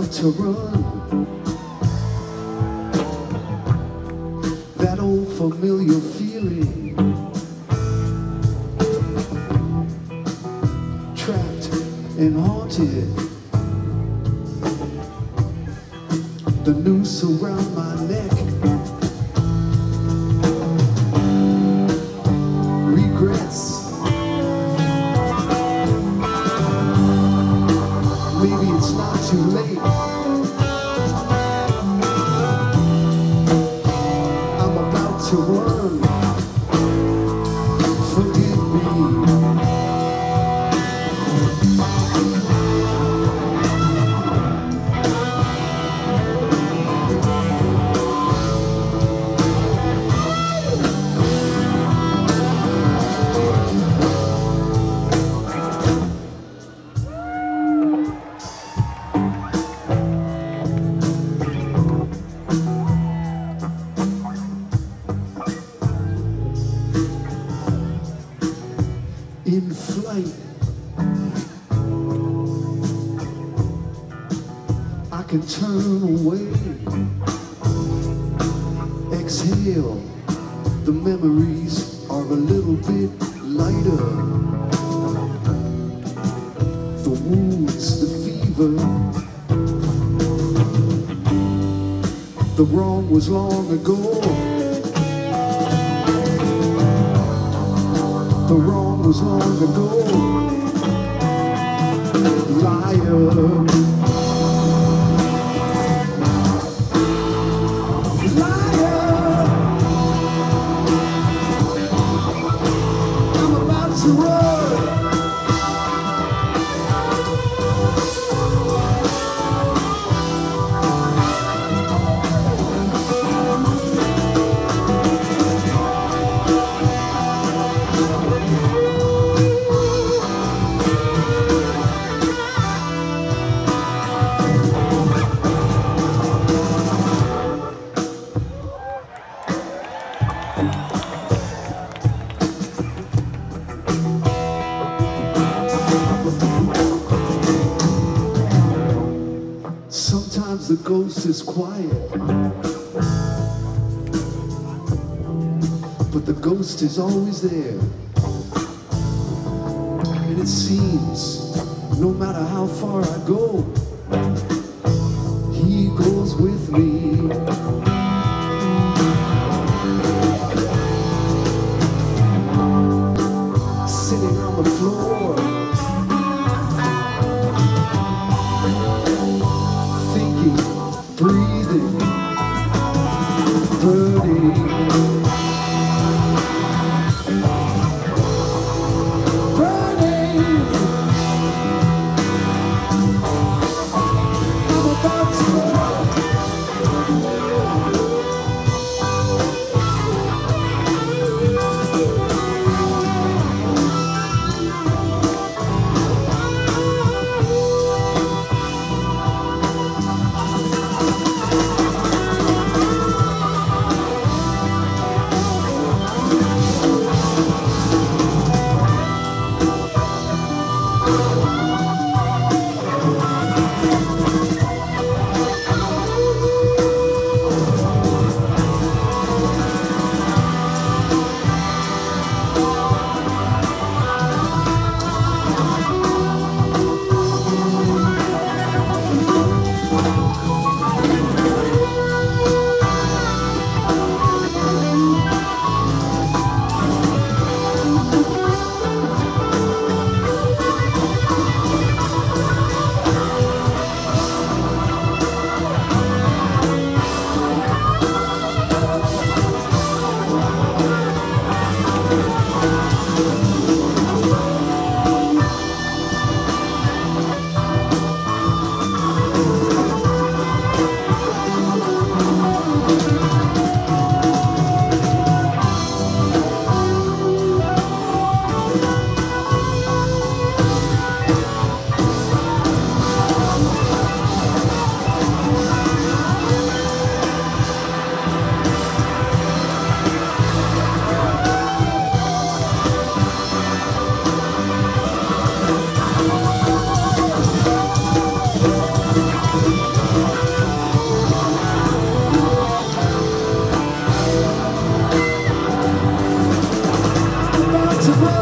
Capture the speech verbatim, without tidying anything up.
about to run. That old familiar feeling, trapped and haunted. The noose around my neck, regrets. Maybe it's not too late. I'm about to run. Forgive me. In flight, I can turn away, exhale. The memories are a little bit lighter. The wounds, the fever, the wrong was long ago. The wrong was long ago. Liar. Liar. I'm about to run. Sometimes the ghost is quiet, but the ghost is always there. And it seems, no matter how far I go, he goes with me. Sitting on the floor, breathing, burning, burning. I'm about to run. to break.